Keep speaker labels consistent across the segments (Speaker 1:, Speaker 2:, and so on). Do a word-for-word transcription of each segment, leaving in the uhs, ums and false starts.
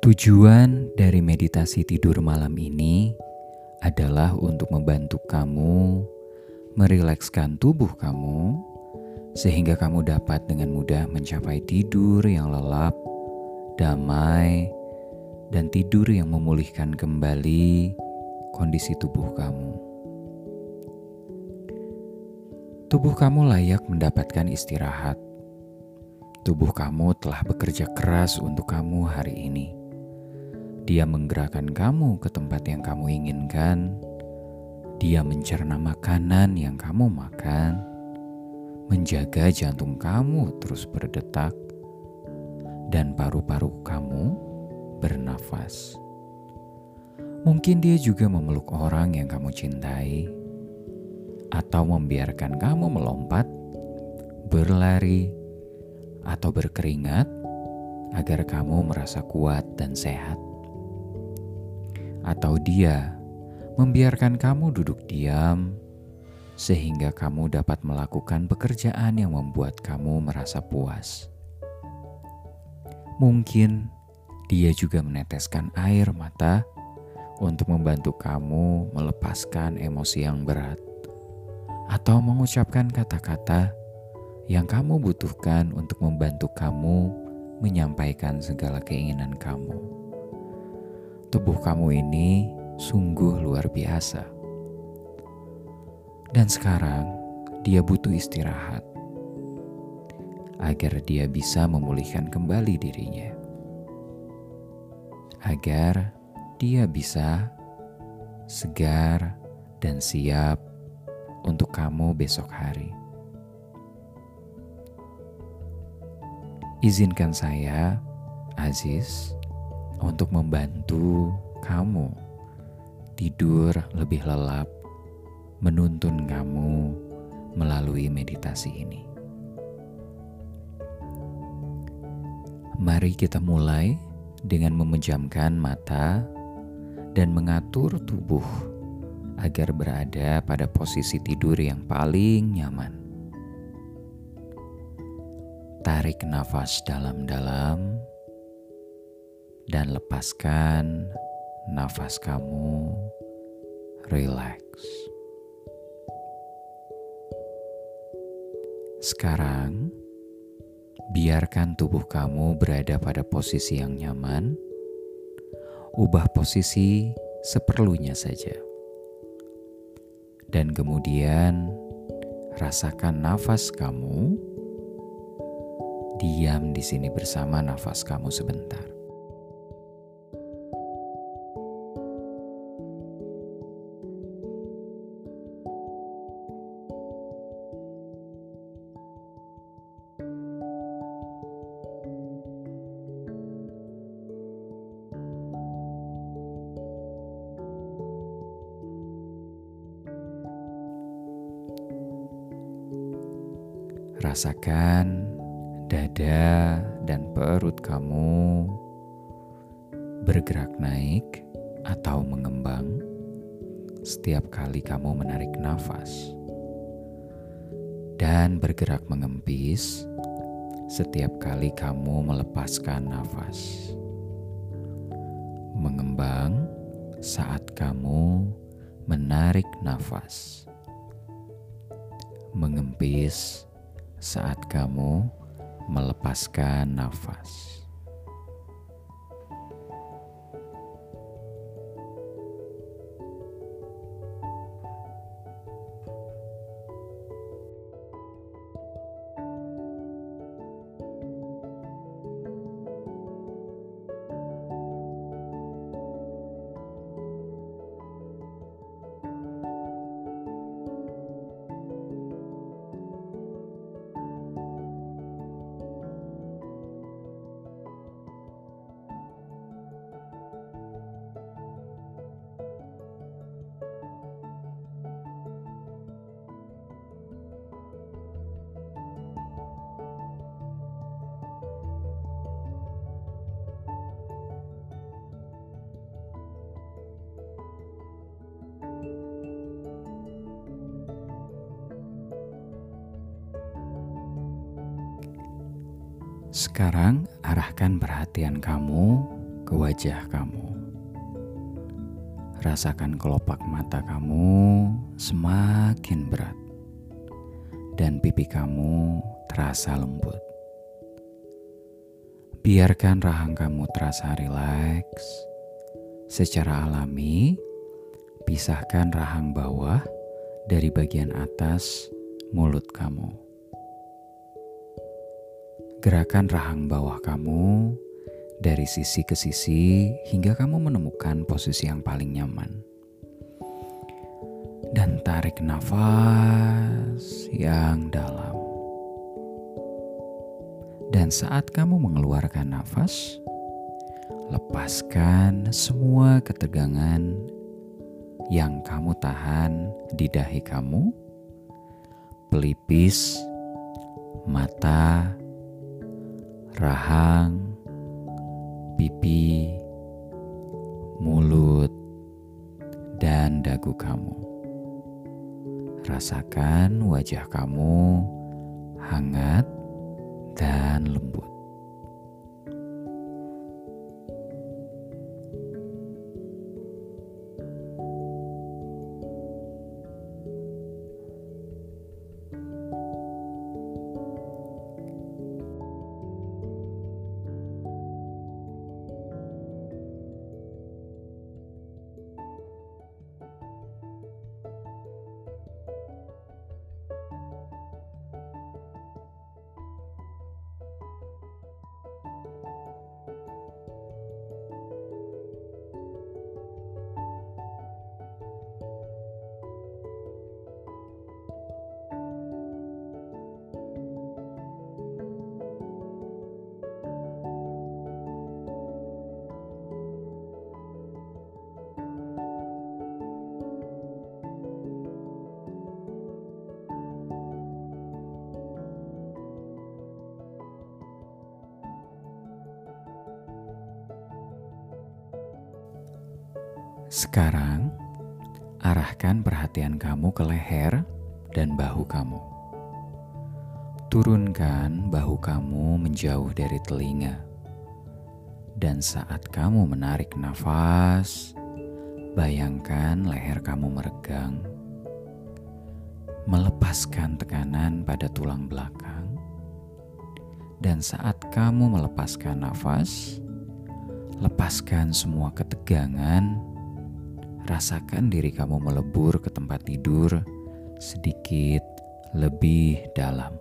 Speaker 1: Tujuan dari meditasi tidur malam ini adalah untuk membantu kamu merilekskan tubuh kamu sehingga kamu dapat dengan mudah mencapai tidur yang lelap, damai, dan tidur yang memulihkan kembali kondisi tubuh kamu. Tubuh kamu layak mendapatkan istirahat. Tubuh kamu telah bekerja keras untuk kamu hari ini. Dia menggerakkan kamu ke tempat yang kamu inginkan. Dia mencerna makanan yang kamu makan, menjaga jantung kamu terus berdetak, dan paru-paru kamu bernafas. Mungkin dia juga memeluk orang yang kamu cintai, atau membiarkan kamu melompat, berlari, atau berkeringat agar kamu merasa kuat dan sehat. Atau dia membiarkan kamu duduk diam sehingga kamu dapat melakukan pekerjaan yang membuat kamu merasa puas. Mungkin dia juga meneteskan air mata untuk membantu kamu melepaskan emosi yang berat, atau mengucapkan kata-kata yang kamu butuhkan untuk membantu kamu menyampaikan segala keinginan kamu. Tubuh kamu ini sungguh luar biasa. Dan sekarang dia butuh istirahat agar dia bisa memulihkan kembali dirinya. Agar dia bisa segar dan siap untuk kamu besok hari. Izinkan saya, Aziz, untuk membantu kamu tidur lebih lelap, menuntun kamu melalui meditasi ini. Mari kita mulai dengan memejamkan mata dan mengatur tubuh agar berada pada posisi tidur yang paling nyaman. Tarik nafas dalam-dalam dan lepaskan nafas kamu, rileks. Sekarang, biarkan tubuh kamu berada pada posisi yang nyaman. Ubah posisi seperlunya saja. Dan kemudian, rasakan nafas kamu. Diam di sini bersama nafas kamu sebentar. Rasakan dada dan perut kamu bergerak naik atau mengembang setiap kali kamu menarik nafas, dan bergerak mengempis setiap kali kamu melepaskan nafas. Mengembang saat kamu menarik nafas, mengempis saat kamu melepaskan nafas. Sekarang arahkan perhatian kamu ke wajah kamu. Rasakan kelopak mata kamu semakin berat dan pipi kamu terasa lembut. Biarkan rahang kamu terasa rileks. Secara alami, pisahkan rahang bawah dari bagian atas mulut kamu. Gerakan rahang bawah kamu dari sisi ke sisi hingga kamu menemukan posisi yang paling nyaman. Dan tarik nafas yang dalam. Dan saat kamu mengeluarkan nafas, lepaskan semua ketegangan yang kamu tahan di dahi kamu, pelipis, mata, rahang, pipi, mulut, dan dagu kamu. Rasakan wajah kamu hangat dan lembut. Sekarang, arahkan perhatian kamu ke leher dan bahu kamu. Turunkan bahu kamu menjauh dari telinga. Dan saat kamu menarik nafas, bayangkan leher kamu meregang, melepaskan tekanan pada tulang belakang. Dan saat kamu melepaskan nafas, lepaskan semua ketegangan. Rasakan diri kamu melebur ke tempat tidur sedikit lebih dalam.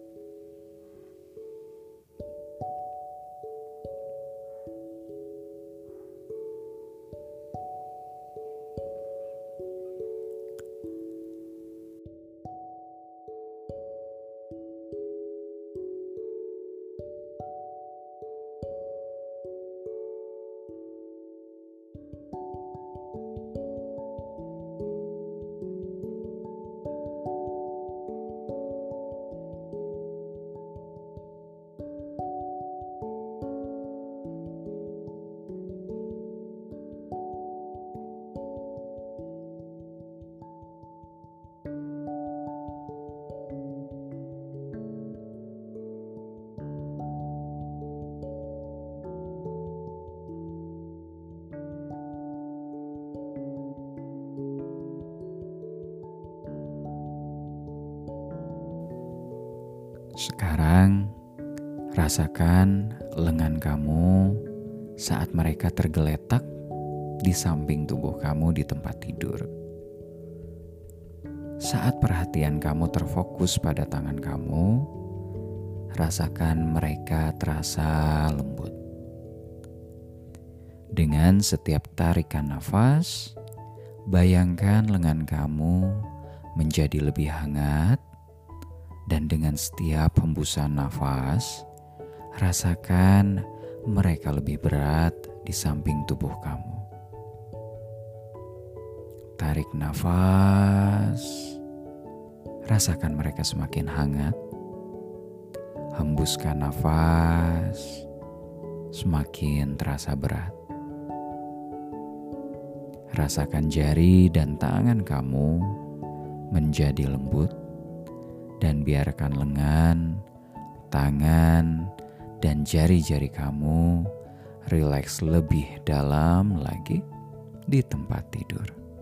Speaker 1: Sekarang, rasakan lengan kamu saat mereka tergeletak di samping tubuh kamu di tempat tidur. Saat perhatian kamu terfokus pada tangan kamu, rasakan mereka terasa lembut. Dengan setiap tarikan nafas, bayangkan lengan kamu menjadi lebih hangat. Dan dengan setiap hembusan nafas, rasakan mereka lebih berat di samping tubuh kamu. Tarik nafas, rasakan mereka semakin hangat. Hembuskan nafas, semakin terasa berat. Rasakan jari dan tangan kamu menjadi lembut. Dan biarkan lengan, tangan, dan jari-jari kamu rileks lebih dalam lagi di tempat tidur.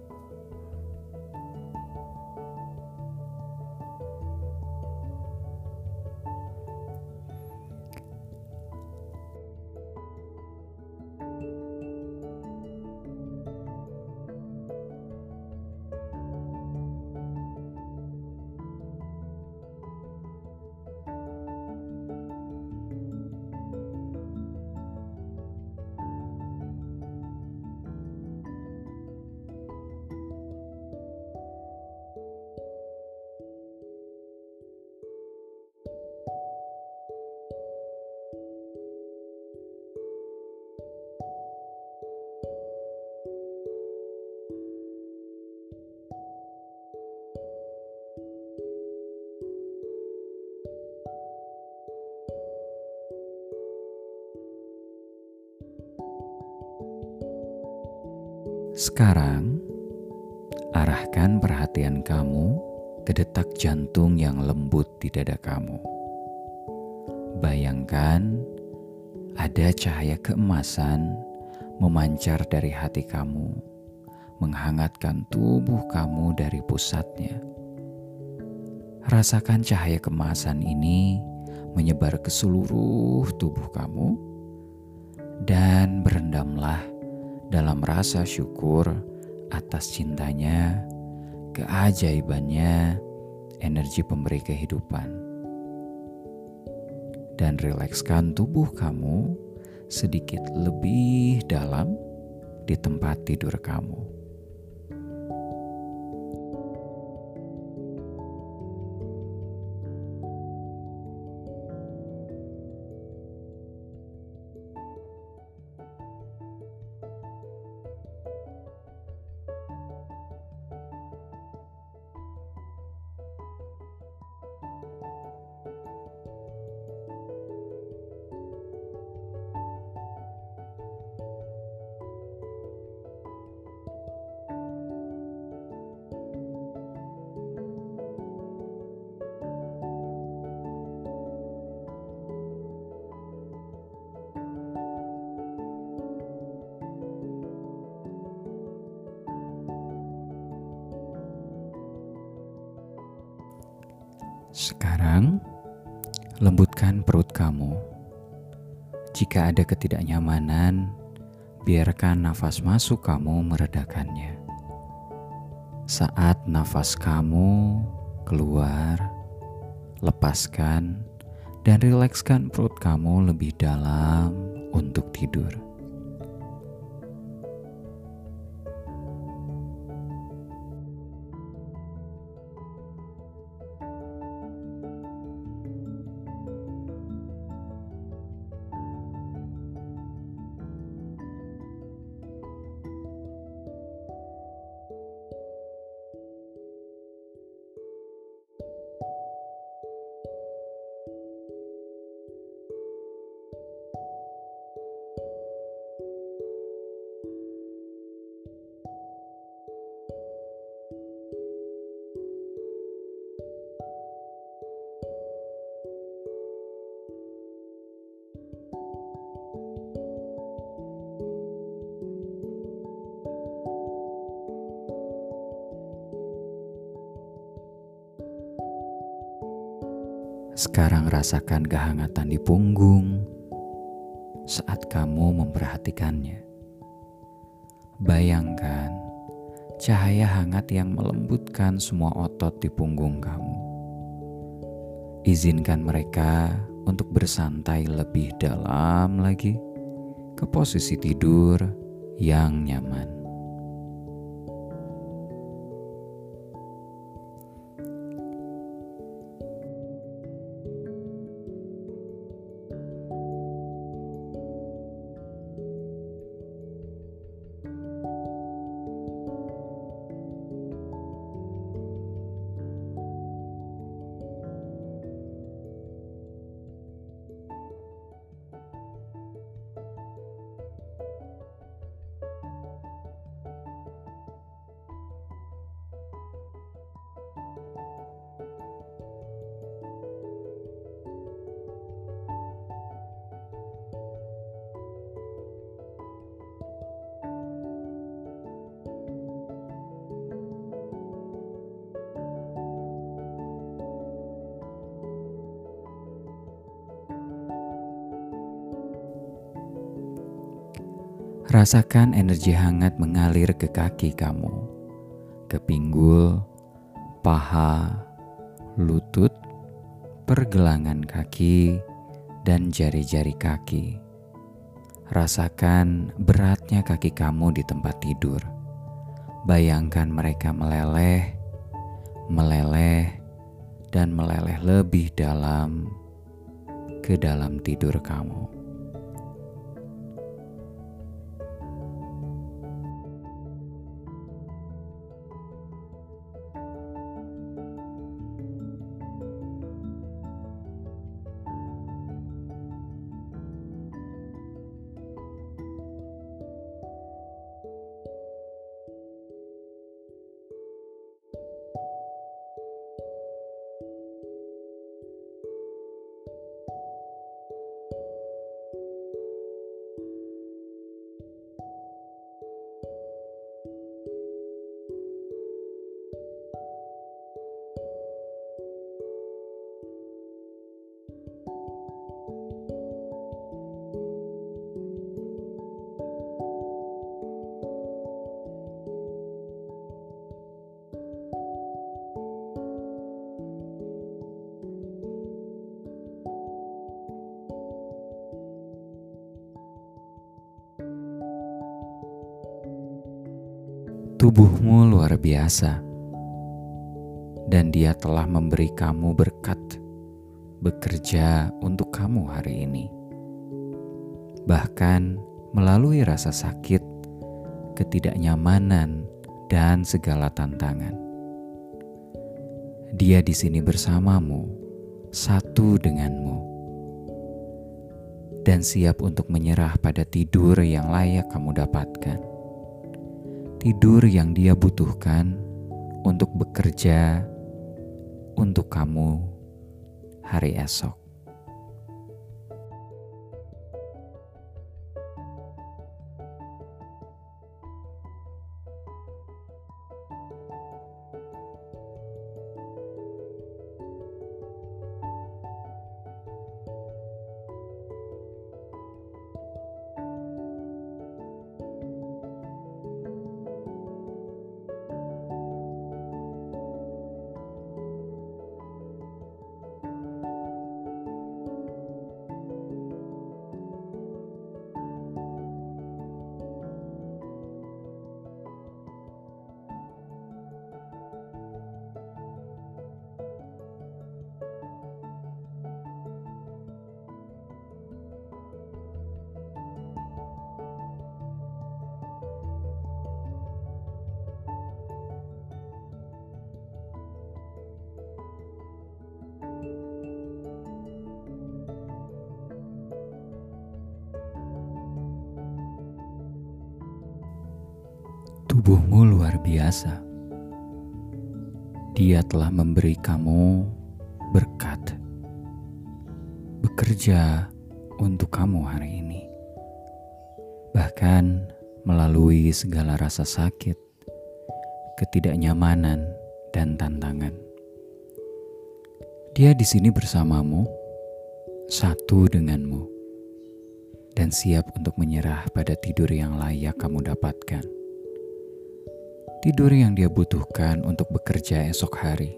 Speaker 1: Sekarang, arahkan perhatian kamu ke detak jantung yang lembut di dada kamu. Bayangkan ada cahaya keemasan memancar dari hati kamu, menghangatkan tubuh kamu dari pusatnya. Rasakan cahaya keemasan ini menyebar ke seluruh tubuh kamu, dan berendamlah dalam rasa syukur atas cintanya, keajaibannya, energi pemberi kehidupan. Dan rilekskan tubuh kamu sedikit lebih dalam di tempat tidur kamu. Sekarang, lembutkan perut kamu. Jika ada ketidaknyamanan, biarkan nafas masuk kamu meredakannya. Saat nafas kamu keluar, lepaskan dan rilekskan perut kamu lebih dalam untuk tidur. Sekarang rasakan kehangatan di punggung saat kamu memperhatikannya. Bayangkan cahaya hangat yang melembutkan semua otot di punggung kamu. Izinkan mereka untuk bersantai lebih dalam lagi ke posisi tidur yang nyaman. Rasakan energi hangat mengalir ke kaki kamu, ke pinggul, paha, lutut, pergelangan kaki, dan jari-jari kaki. Rasakan beratnya kaki kamu di tempat tidur. Bayangkan mereka meleleh, meleleh, dan meleleh lebih dalam ke dalam tidur kamu. Tubuhmu luar biasa, dan Dia telah memberi kamu berkat bekerja untuk kamu hari ini. Bahkan melalui rasa sakit, ketidaknyamanan, dan segala tantangan. Dia di sini bersamamu, satu denganmu, dan siap untuk menyerah pada tidur yang layak kamu dapatkan. Tidur yang Dia butuhkan untuk bekerja untuk kamu hari esok. Tubuhmu luar biasa. Dia telah memberi kamu berkat bekerja untuk kamu hari ini. Bahkan melalui segala rasa sakit, ketidaknyamanan, dan tantangan. Dia di sini bersamamu, satu denganmu, dan siap untuk menyerah pada tidur yang layak kamu dapatkan. Tidur yang Dia butuhkan untuk bekerja esok hari.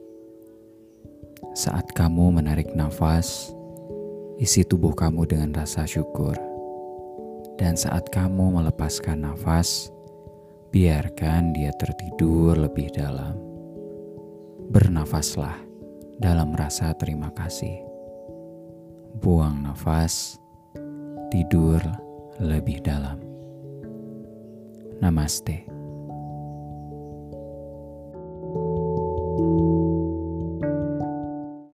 Speaker 1: Saat kamu menarik nafas, isi tubuh kamu dengan rasa syukur. Dan saat kamu melepaskan nafas, biarkan Dia tertidur lebih dalam. Bernafaslah dalam rasa terima kasih. Buang nafas, tidur lebih dalam. Namaste.